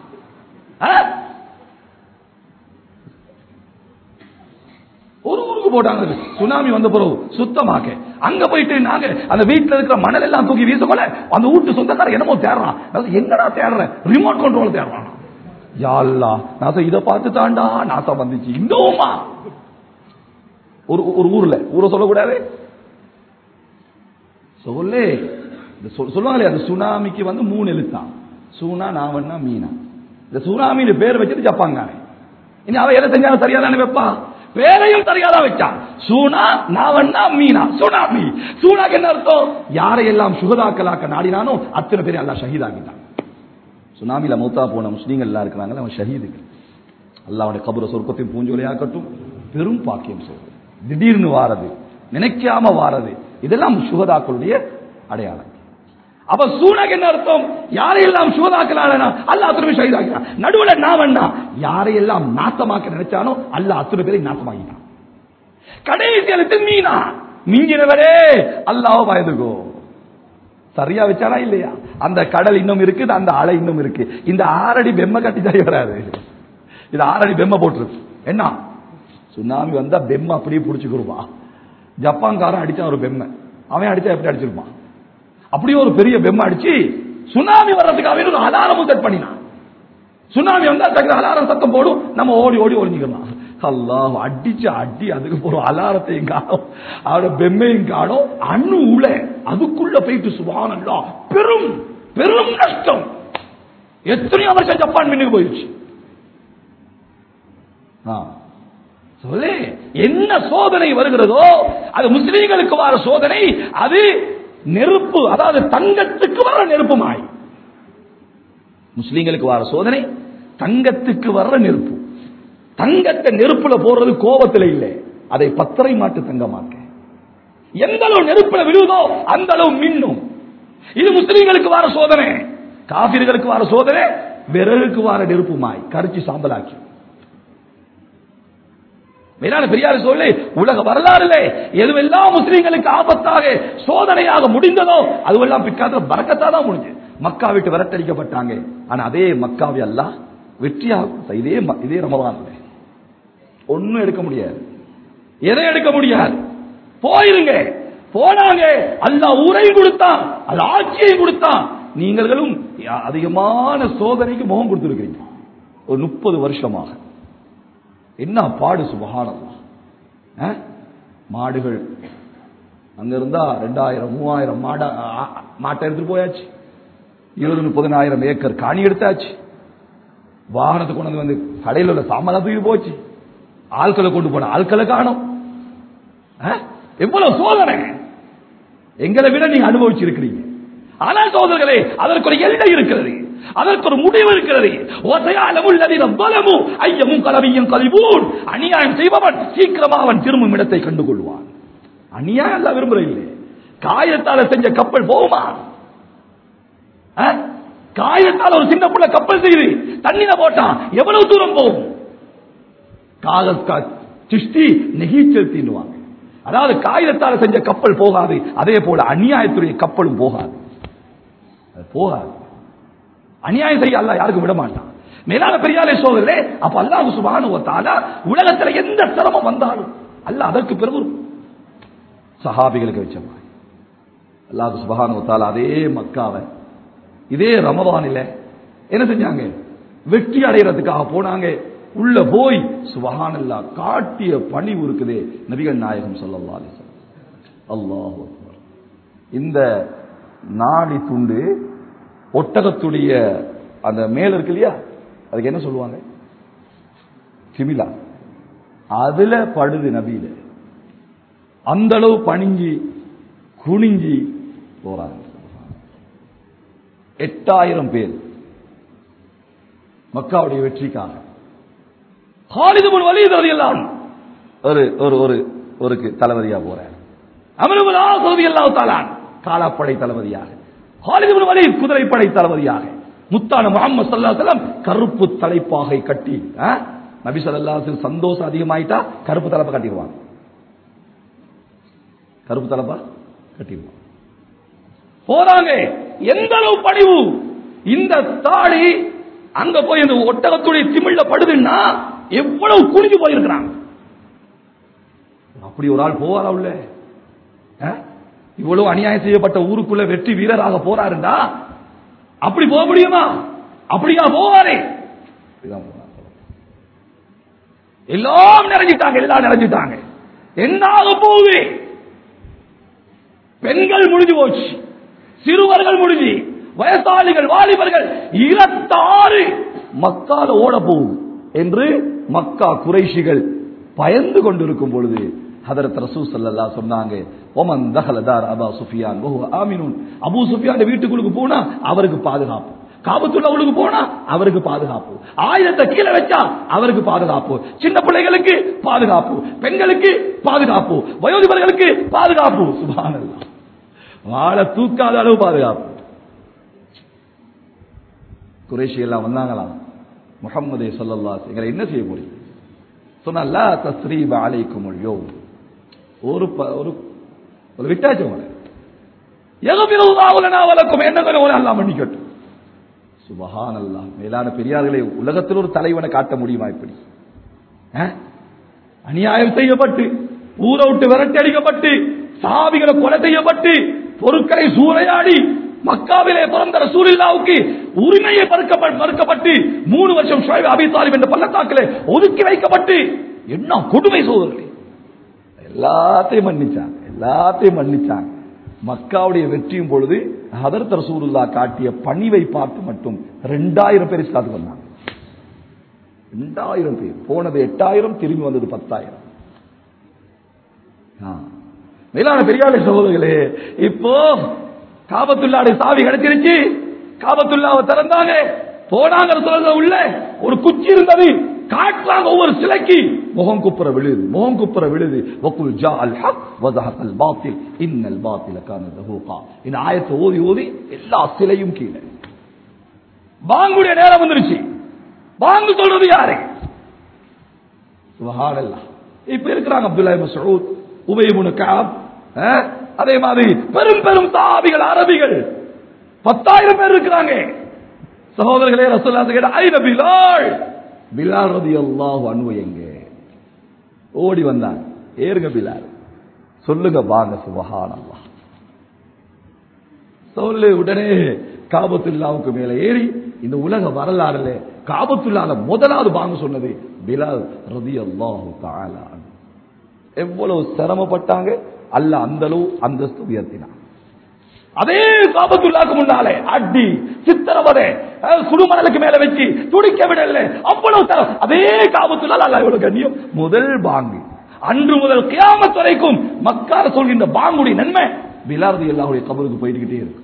Speaker 1: ஒரு ஊருக்கு போட்டாங்க சுனாமி வந்த பிறகு சுத்தமாக்க. அங்க போயிட்டு நாங்க அந்த வீட்டுல இருக்கிற மணல் எல்லாம் தூக்கி வீச போல அந்த வீட்டு சொந்தக்காரன் என்னமோ தேடுறான். என்னடா தேடுறேன், ரிமோட் கண்ட்ரோல் தேடுறான். யா அல்லாஹ், நான் இதை பார்த்து தாண்டா நாசம் வந்துச்சு. இன்னுமா ஒரு ஒரு ஊர்ல, ஊரை சொல்லக்கூடாது சொல்லு சொல்லுவாங்களே, அந்த சுனாமிக்கு வந்து மூணு எழுத்தான், சூனா நாவண்ணா மீனா. இந்த சுனாமின்னு பேர் வச்சுட்டு ஜப்பாங்க. இனி அவ எதை செஞ்சாலும் சரியா தானே வைப்பா, பேரையும் சரியாதான் வச்சான். சூனா நாவண்ணா மீனா, சுனாமி. சூனாக்கு என்ன அர்த்தம்? யாரையெல்லாம் சுகதாக்கலாக்க நாடினானோ அத்தனை பேரை எல்லாம் ஷஹீதாக்கிட்டான். சுனாமியில மௌத்தா போன முஸ்லீம்கள் எல்லாம் இருக்கிறாங்க, அவன் ஷஹீதுகள். அல்லாஹ்வுடைய கபர சொர்க்கத்தையும் பூஞ்சோலையாக்கட்டும். பெரும் பாக்கியம் சொல்றது, திடீர்னு வாரது, நினைக்காம வாரது, இதெல்லாம் சுகதாக்களுடைய அடையாளம். அப்ப சூனாக்கு என்ன அர்த்தம்? யாரையெல்லாம் சுகதாக்கலானா அல்லாஹ் அத்தனை பேர் ஷஹீதாக்கினான். நடுவுல நாவண்ணா, யாரையெல்லாம் நாசமாக்க நினைச்சானோ அல்லாஹ் அத்தனை பேரை நாசமாக்கிட்டான். கடைசி எழுத்து மீனா, மிஞ்சினவரே அல்லாஹ் பயந்துகோ. சரியா வச்சானா இல்லையா? அந்த கடல் இன்னும் இருக்குது, அந்த அலை இன்னும் இருக்கு. இந்த ஆறடி பெம்மை கட்டி தான் வராது, இது ஆறடி பெம்மை போட்டுருக்கு. என்ன சுனாமி வந்தா பெம்மை அப்படியே பிடிச்சுக்கிருப்பா. ஜப்பான்காரன் அடிச்சா ஒரு பெம்மை, அவன் அடிச்சா எப்படி அடிச்சிருப்பான்? அப்படியே ஒரு பெரிய பெம்மை அடிச்சு சுனாமி வர்றதுக்காக ஒரு அலாரமும் செட் பண்ணினான். சுனாமி வந்தா அலாரம் சத்தம் போடும், நம்ம ஓடி ஓடி ஒளிஞ்சுக்கலாம். அல்லாஹ் அடிச்சு அடி அதுக்கு ஒரு அலாரத்தையும் காணும் அவட பெம்மையும் காணும் அணு உல அதுக்குள்ள போயிட்டு சுப்ஹானல்லாஹ் பெரும் பெரும் நஷ்டம். எத்தனையோ வருஷம் ஜப்பான் மின்னுக்கு போயிடுச்சு. சொல்லு என்ன சோதனை வருகிறதோ அது முஸ்லீம்களுக்கு வர சோதனை, அது நெருப்பு, அதாவது தங்கத்துக்கு வர நெருப்புமாய். முஸ்லீம்களுக்கு வர சோதனை தங்கத்துக்கு வர்ற நெருப்பு. தங்கத்தை நெருப்புல போடுறது கோபத்தில் இல்லை, அதை பத்தரை மாட்டு தங்கமாக்க. எந்த அளவு நெருப்புல விழுதோ அந்த அளவு மின்னும். இது முஸ்லீம்களுக்கு வர சோதனை. காபிர்களுக்கு வர சோதனை விறகுக்கு வர நெருப்புமாய் கரிச்சி சாம்பலாக்கி. மேலான பெரியார் சொல்லி உலக வரலாறுல எதுவெல்லாம் முஸ்லீம்களுக்கு ஆபத்தாக சோதனையாக முடிந்ததோ அதுவெல்லாம் பிற்காலத்தில் பரக்கத்தா தான் முடிஞ்சு. மக்கா விட்டு விரட்டடிக்கப்பட்டாங்க. ஆனா அதே மக்காவை அல்லாஹ் வெற்றியாக இதே இதே ரமலான்ல ஒன்னும் எடுக்க முடியாது, எதை எடுக்க முடியாது. போயிருங்க, போனாங்க. அல்லாஹ் ஊரையும் கொடுத்தான், அது ஆட்சியையும் கொடுத்தான். நீங்களும் அதிகமான சோதனைக்கு முகம் கொடுத்திருக்கிறீங்க ஒரு முப்பது வருஷமாக. என்ன பாடு சுபஹானல்லாஹ். மாடுகள் அங்க இருந்தா ரெண்டாயிரம் மூவாயிரம் மாட மாட்டை எடுத்துட்டு போயாச்சு. இருபது முப்பதினாயிரம் ஏக்கர் காணி எடுத்தாச்சு. வாகனத்தை கொண்டு வந்து கடையில் உள்ள சாமான் தூக்கி போச்சு. ஆட்களை கொண்டு போன ஆட்களை காணும். எவ்வளவு சோதனை எங்களை விட நீங்க அனுபவிச்சிருக்கிறீங்க. ஆனால் சோதர்களே அதற்கு ஒரு எல்லை இருக்கிறது, அதற்கு ஒரு முடிவு இருக்கிறது. அநியாயம் செய்பவன் சீக்கிரமாக அவன் திரும்பும் இடத்தை கண்டுகொள்வான். அநியாயம் அல்ல விரும்புற இல்லை. காயத்தால செஞ்ச கப்பல் போகுமா? காயத்தால் ஒரு சின்ன பிள்ளை கப்பல் செய்து தண்ணில போட்டான், எவ்வளவு தூரம் போகும்? சிஷ்டி நெகிச்சல் தீண்டுவாங்க. அதாவது காகிதத்தால் செஞ்ச கப்பல் போகாது, அதே போல அநியாயத்துடைய கப்பலும் போகாது. போகாது. அநியாயம் செய்ய அல்லாஹ் யாருக்கும் விட மாட்டான். மேலான பெரியாலே சோதரே, அப்ப அல்லாஹ் சுப்ஹானஹு வ தஆலா உலகத்தில் எந்த சிரமம் வந்தாலும் அல்லாஹ் அதற்கு பிறகு சஹாபிகளுக்கு வச்ச மாதிரி அல்லாஹ் சுப்ஹானஹு வ தஆலா அதே மக்காவை இதே ரமலானில என்ன செஞ்சாங்க? வெற்றி அடைகிறதுக்காக போனாங்க. உள்ள போய் சுப்ஹானல்லாஹ் காட்டிய பணிவு இருக்குதே நபிகள் நாயகம் ஸல்லல்லாஹு அலைஹி வஸல்லம். அல்லாஹு அக்பர். இந்த நாடி துண்டு ஒட்டகத்துடைய அந்த மேல இருக்கு இல்லையா, அதுக்கு என்ன சொல்லுவாங்க? கிமிலா. அதுல படுது நபியில. அந்த அளவு பணிஞ்சி குனிஞ்சி போறாங்க. எட்டாயிரம் பேர் மக்காவுடைய வெற்றிக்காக. காலித் இப்னு வலீத் ரலியல்லாஹு அன்ஹு ஒரு ஒரு ஒரு ஒரு தளபதியா போறார். அம்ர் இப்னு ஆஸ் ரலியல்லாஹு தஆலா காலாப்படை தளபதியாக, காலித் இப்னு வலீத் குதிரைப்படை தளபதியாக, முத்தான முஹம்மது ஸல்லல்லாஹு அலைஹி வஸல்லம் கருப்பு தலைப்பாகை கட்டி, நபி ஸல்லல்லாஹு அலைஹி வஸல்லம் சந்தோஷம் அதிகமாயிட்டா கருப்பு தலைப்பா கட்டிடுவாங்க. கருப்பு தலைப்பா கட்டிடுவாங்க. போறாங்க. எந்த அளவு பணிவு! இந்த தாடி அங்க போய் இந்த ஒட்டகத்துடைய திமிழ்ல படுதுன்னா எவ்வளவு குனிஞ்சு போயிருக்கிறாங்க. அப்படி ஒரு ஆள் போவாரா உள்ள? இவ்வளவு அநியாயம் செய்யப்பட்ட ஊருக்குள்ள வெற்றி வீரராக போறாருண்டா அப்படி போக முடியுமா? அப்படியா போவாரே? எல்லாம் நிறைஞ்சிட்டாங்க, எல்லாம் நிறைஞ்சிட்டாங்க. என்ன ஆக போகுது? பெண்கள் முடிஞ்சு போச்சு, சிறுவர்கள் முடிஞ்சு, வயசாளிகள் வாலிபர்கள் இருபத்தாறு மக்கால ஓட போகும் என்று மக்கா குறைஷிகள் பயந்து கொண்டிருக்கும் பொழுது ஹதரத் ரசூல் ஸல்லல்லாஹு அலைஹி சொன்னாங்க, ஒமன் தஹல தார் அபூ சுஃபியான் வஹுவ ஆமினுன். அபூ சுஃபியான் வீட்டுக்குள்ள போனா அவருக்கு பாதுகாப்பு, காபத்துல்லாஹ்வுக்கு போனா அவருக்கு பாதுகாப்பு, ஆயுதத்தை கீழே வச்சா அவருக்கு பாதுகாப்பு, சின்ன பிள்ளைகளுக்கு பாதுகாப்பு, பெண்களுக்கு பாதுகாப்பு, வயோதிபர்களுக்கு பாதுகாப்பு. சுப்ஹானல்லாஹ். வாழ தூக்காத அளவு பாதுகாப்பு. குறைஷி எல்லாம் வந்தாங்களாம், முஹம்மதே ஸல்லல்லாஹு அலைஹி வஸல்லம் என்ன செய்ய போறீங்க? சொன்னா லா தஸ்ரீப அலைக்குமுல் யௌம். ஒரு ஒரு விட்டாச்சு உங்களை யக்ஃபிருல்லாஹு லனா வ லக்கும், என்னங்களை அல்லாஹ் மன்னிக்கட்டும். சுப்ஹானல்லாஹ். மேலான பெரியார்களே, உலகத்தில் ஒரு தலைவனை காட்ட முடியுமா இப்படி? அநியாயம் செய்யப்பட்டு, ஊரை விட்டு விரட்டி அடிக்கப்பட்டு, சஹாபிகளை கொலை செய்யப்பட்டு, பொருட்களை சூறையாடி, மக்காவிலே பிறந்த ரசூலுல்லாஹ்வுக்கு உரிமையை மறுக்கப்பட்டு மூணு வருஷம் ஷுஐப் அபீ தாலிப் என்ற பள்ளத்தாக்கிலே ஒதுக்கி வைக்கப்பட்டு என்ன கொடுமை சோதரர்களே. எல்லாத்தையும் மன்னிச்சாங்க, எல்லாத்தையும் மன்னிச்சாங்க. மக்காவுடைய வெற்றியும் பொழுது ஹதரத் ரசூலுல்லாஹ் காட்டிய பணிவை பார்த்து மட்டும் ரெண்டாயிரம் பேர் இஸ்லாத்துக்கு வந்தாங்க. ரெண்டாயிரம் பேர். போனது எட்டாயிரம், திரும்பி வந்தது பத்தாயிரம். மேலான பெரியாளை சகோதரர்களே, இப்போ காபத்துல்லாவுடைய சாவி கிடைச்சிருச்சு. காபத்துல்லாவை திறந்தாங்க, போனாங்க. சொல்ல உள்ள ஒரு குச்சி இருந்தது, காட்டுறாங்க. ஒவ்வொரு சிலைக்கு முகம் குப்புற விழுது, முகம் குப்புற விழுது. வகுல் ஜா அல் ஹக் வஸஹகல் பாத்தில் இன்னல் பாத்தில கான ஸஹூகா. இந்த ஆயத்தை ஓதி ஓதி எல்லா சிலையும் கீழே. பாங்குடைய நேரம் வந்துருச்சு. பாங்கு சொல்றது யாரு? சுப்ஹானல்லாஹ். இப்ப இருக்கிறாங்க அப்துல்லாஹ் இப்னு மஸ்ஊத், உபை இப்னு கஅப், அதே மாதிரி பெரும் பெரும் சஹாபிகள், அரபிகள் பத்தாயிரம் பேர் இருக்கிறாங்க. சகோதரர்களே, ரசூலுல்லாஹ் கேட்ட ஐன பிலால், பிலால் ரலியல்லாஹு அன்ஹு எங்கே? ஓடி வந்தாங்க. ஏறுங்க பிலால், சொல்லுங்க பாங்க. சுப்ஹானல்லாஹ். சொல்லு. உடனே காபத்துல்லாவுக்கு மேல ஏறி இந்த உலக வரலாறுல காபத்துல்லாஹ்ல முதலாவது பாங்க சொன்னது பிலால் ரலியல்லாஹு தஆலா அன்ஹு. எவ்வளவு சிரமப்பட்டாங்க, அல்லாஹ் அந்த அளவு அந்தஸ்து உயர்த்தினான். அதே காபத்துல்லாஹ்க்கு முன்னாலே அடி, சித்திரவதை, சுடுமணலுக்கு மேல வச்சு துடிக்க விடல. அவ்வளவு அதே காபத்துல்லாஹ் அல்லாஹ் எவ்வளவு கண்ணியம். முதல் பாங்கு அன்று முதல் கியாமத் வரைக்கும் மக்கால சொல்கின்ற பாங்குடைய நன்மை பிலால் ரலியல்லாஹு கபருக்கு போயிட்டே இருக்கு.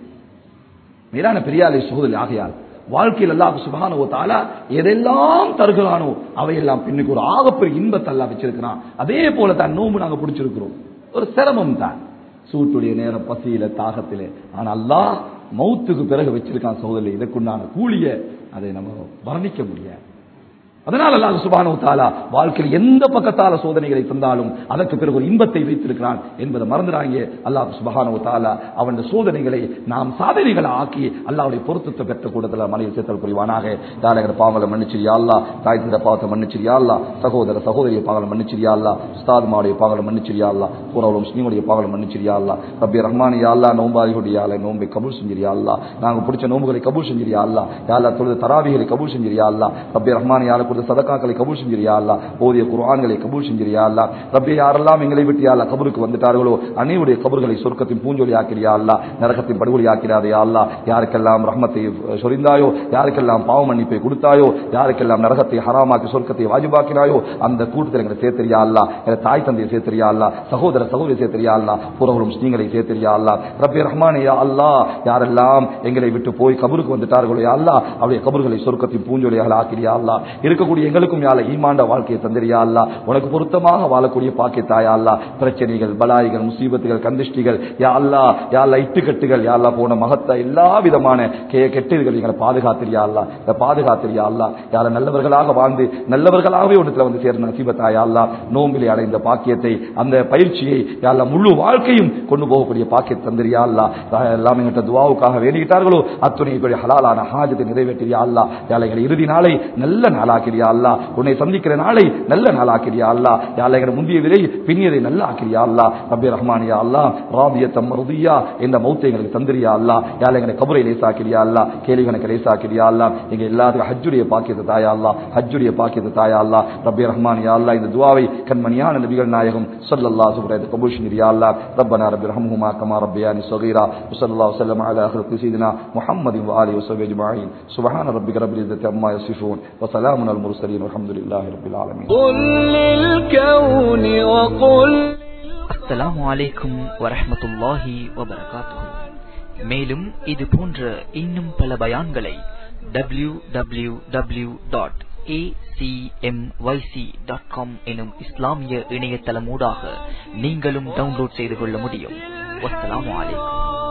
Speaker 1: மேலான பெரியாரை சகோதரி, ஆகையால் வாழ்க்கையில் அல்லாஹ் சுப்ஹானஹு வ தஆலா எதெல்லாம் தருகிறானோ அவையெல்லாம் பின்னுக்கு ஒரு ஆகப்பெரிய இன்பத்தை அல்லாஹ் வச்சிருக்கிறான். அதே போல தான் நோம்பு நாங்க பிடிச்சிருக்கிறோம். ஒரு சிரமம் தான், சூட்டுடைய நேரம், பசியில, தாகத்திலே. ஆனா அல்லாஹ் மௌத்துக்கு பிறகு வச்சிருக்கான் சகோதரி. இதற்குண்டான கூலிய அதை நம்ம வர்ணிக்க முடியாது. அதனால் அல்லாஹ் சுப்ஹானஹு வ தஆலா வாழ்க்கையில் எந்த பக்கத்தால சோதனைகளை தந்தாலும் அதற்கு பிறகு ஒரு இன்பத்தை வைத்திருக்கிறான் என்பதை மறந்துடாங்க. அல்லாஹ் சுப்ஹானஹு வ தஆலா அவன் சோதனைகளை நாம் சாதனைகளை ஆக்கி அல்லாஹ்வுடைய பொருத்தத்தை பெற்ற கூட்டத்தில் மனைவி சேர்த்தல் புரிவானாக. தாலகர பாவங்களை மன்னிச்சிரியா அல்லாஹ், தாய் தந்த பாவத்தை மன்னிச்சிரியா அல்லாஹ், சகோதர சகோதரிய பாவங்களை மன்னிச்சிரியா அல்லாஹ், உஸ்தாத்மாவுடைய பாவங்களை மன்னிச்சிரியா அல்லாஹ், பூரவுல முஸ்லிமுடைய பாவங்களை மன்னிச்சிரியா அல்லாஹ். ரப்பி ரஹ்மான் யா அல்லாஹ், நோம்பாளிகளுடைய யா அல்லாஹ் நோம்பை கபூல் செஞ்சிரியா அல்லாஹ். நாங்க பிடிச்ச நோம்புகளை கபூல் செஞ்சிரியா அல்லாஹ். யா அல்லாஹ் தொழுத தராவிகளை கபூல் செஞ்சிரியா அல்லாஹ். ரப்பி ரஹ்மான் யா அல்லாஹ் சதகாக்களை கபூல் செஞ்சிரியா அல்லாஹ். ஓதிய குர்ஆன்களை கபூல் செஞ்சிரியா அல்லாஹ். ரப்பே, யாரெல்லாம் எங்களை விட்டு யா அல்லாஹ் கபருக்கு வந்துட்டார்களோ அனைவருடைய கபர்களை சொர்க்கத்தின் பூஞ்சொலி ஆக்கிறியா அல்லாஹ், நரகத்தின் படுகொலி ஆக்கிறாதே யா அல்லாஹ். யாருக்கெல்லாம் ரஹ்மத்தை சொரிந்தாயோ, யாருக்கெல்லாம் பாவ மன்னிப்பை கொடுத்தாயோ, யாருக்கெல்லாம் நரகத்தை ஹராமாக்கி சொர்க்கத்தை வாஜிபாக்கினாயோ அந்த கூட்டத்தில் எங்களை சேர்த்திரியா அல்லாஹ். எங்களை தாய் தந்தையை சேர்த்திரியா அல்லாஹ், சகோதர சகோதரி சேர்த்திரியா அல்லாஹ், புறவரும் முஸ்லிம்களை சேர்த்திரியா அல்லாஹ். ரப்பே ரஹ்மானே யா அல்லாஹ், யாரெல்லாம் எங்களை விட்டு போய் கபருக்கு வந்துட்டார்களோ யா அல்லாஹ் அவருடைய கபர்களை சொர்க்கத்தின் பூஞ்சொலியாக ஆக்கிறியா அல்லாஹ். இருக்கக்கூடிய எங்களுக்கும் யால ஈமாண்ட வாழ்க்கையை தந்திரியா அல்லாஹ். உனக்கு பொருத்தமாக வாழக்கூடிய பாக்கியத்தாயா அல்லாஹ். பிரச்சனைகள், பலாய்கள், முசீபத்துகள், கந்திஷ்டிகள் யா அல்லாஹ், யா அல்லாஹ் இட்டுக்கட்டுகள் யா அல்லாஹ் போன மகத்த எல்லா விதமான கெட்டதுகள் எங்களை பாதுகாத்திரியா அல்லாஹ். இந்த பாதுகாத்திரியா அல்லாஹ். யார நல்லவர்களாக வாழ்ந்து நல்லவர்களாகவே ஒன்றத்துல வந்து சேர்ந்த நசீபத்தாயா அல்லாஹ். நோம்பிலே அடைந்த பாக்கியத்தை, அந்த பயிற்சியை யா அல்லாஹ் முழு வாழ்க்கையும் கொண்டு போகக்கூடிய பாக்கியத்தை தந்திரியா அல்லாஹ். எல்லாம் எங்கிட்ட துஆவுக்காக வேண்டிக்கிட்டார்களோ அத்துணை ஹலாலான ஹாஜத்தை நிறைவேற்றியா அல்லாஹ். யா எங்களை இறுதி நாளை நல்ல நாளாக்கிறியா அல்லாஹ். உன்னை சந்திக்கிற நாளை நல்ல நாளாக்கிறியா அல்லாஹ். யா எங்களை முந்திய விலை பின்னியதை நல்ல ஆக்கிறியா அல்லாஹ். ரப்பி ரஹ்மானியா அல்லாஹ், ராதியத்தம் மர்தியா இந்த மௌத்தை எங்களுக்கு தந்திரியா அல்லாஹ். யா எங்களை கபரை லேசாக்கிறியா அல்லாஹ், கேள்வி கணக்கு லேசாக்கிறியா அல்லாஹ். எங்க எல்லாத்துக்கும் ஹஜ்ஜுடைய பாக்கியத்தை தாயா அல்லாஹ், ஹஜ்ஜுடைய பாக்கியத்தை தாயா அல்லாஹ். ரப்பி ரஹ்மானியா அல்லாஹ், இந்த துஆவை கண்மணியான நபிகள் நாயகம் ஸல்லல்லாஹு அலைஹி வஸல்லம் கபூல் செஞ்சிரியா அல்லாஹ். ரப்பனா ரப்பி ரஹ்ம்ஹுமா கமா ரப்பியானி ஸகீரா ஸல்லல்லாஹு அலைஹி வஸல்லம் அலா ஆখিরাতি சய்யிதினா முஹம்மதின் வ ஆலிஹி வஸஹ்பிஹி அஜ்மஈன். சுப்ஹான ரப்பிக ரப்பில் இஸ்ஸத்தி அம்மா யசிஃபூன் வ ஸலாமுன் அலல் முர்ஸலீன் வல்ஹம்துலில்லாஹி ரப்பில் ஆலமீன். குல் லில் கௌனி வ குல்.
Speaker 2: அஸ்ஸலாமு அலைக்கும் வரஹ்மத்துல்லாஹி வ பரகாத்துஹு. மேலும் இது போன்ற இன்னும் பல பயான்களை W W W dot A C M Y C dot com எனும் இஸ்லாமிய இணையதளமூடாக நீங்களும் டவுன்லோட் செய்து கொள்ள முடியும். வஸ்ஸலாமு அலைக்கும்.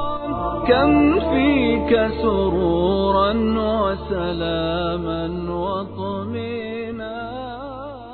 Speaker 2: كم فيك سرورا وسلاما وطهورا